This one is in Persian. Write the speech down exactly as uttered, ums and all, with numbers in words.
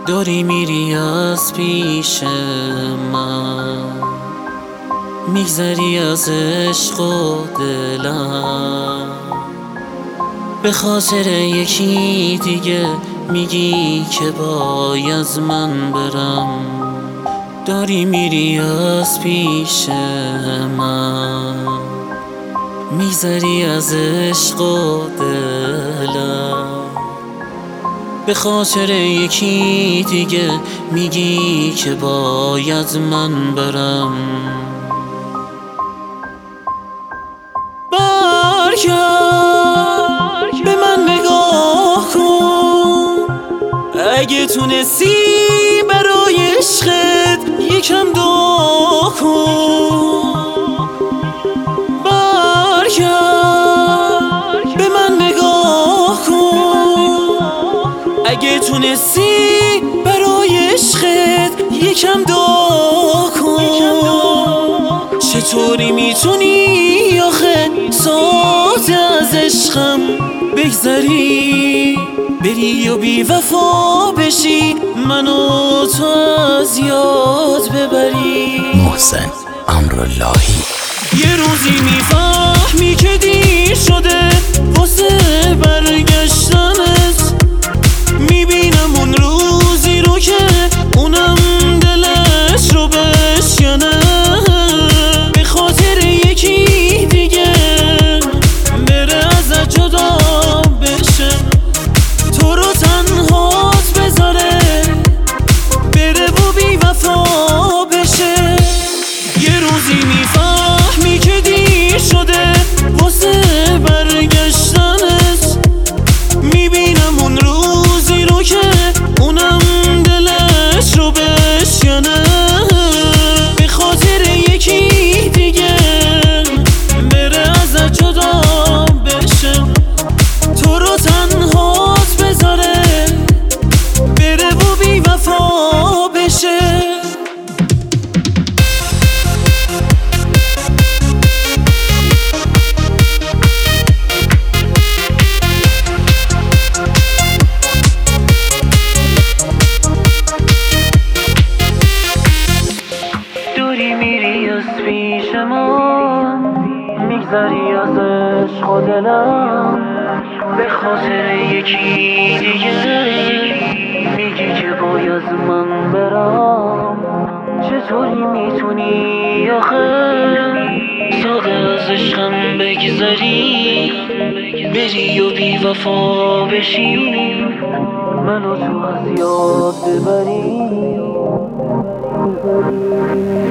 داری میری از پیش من، میگذری از عشق و دلم، به خاطر یکی دیگه میگی که باید من برم. داری میری از پیش من، میگذری از عشق و دلم، به خاطر یکی دیگه میگی که باید من برم. برگرد به من نگاه کن، اگه تونستی برای عشقت یکم دعا کن. برگرد به من نگاه کن، اگه تونستی برای عشقت یکم دعا کن. چطوری میتونی آخه ساعت از عشقم بگذری، بری و بی وفا بشی، منو تو از یاد ببری؟ محسن امراللهی. یه روزی میفهمی که دیر شده واسه برگشتنت، میبینم اون روزی رو که اونم دلش رو بشکنه، به خاطر یکی دیگه بره ازت جدا بشه، تو رو تنهات بذاره، بره و بی وفا بشه. یه روزی میفهمی که دیر شده واسه برگشتنت، میبینم اون روزی رو که اونم دلش رو بشکنه، به خاطر یکی دیگه بره ازت جدا بشه، تو رو تنهات بذاره، بره و بی وفا بشه. داری میری از پیش من، میگذری از عشق و دلم، به خاطر یکی دیگه میگی که باید من برم. چطوری میتونی آخه ساده از عشقم بگذری، بری و بی وفا بشی، منو تو از یاد ببری؟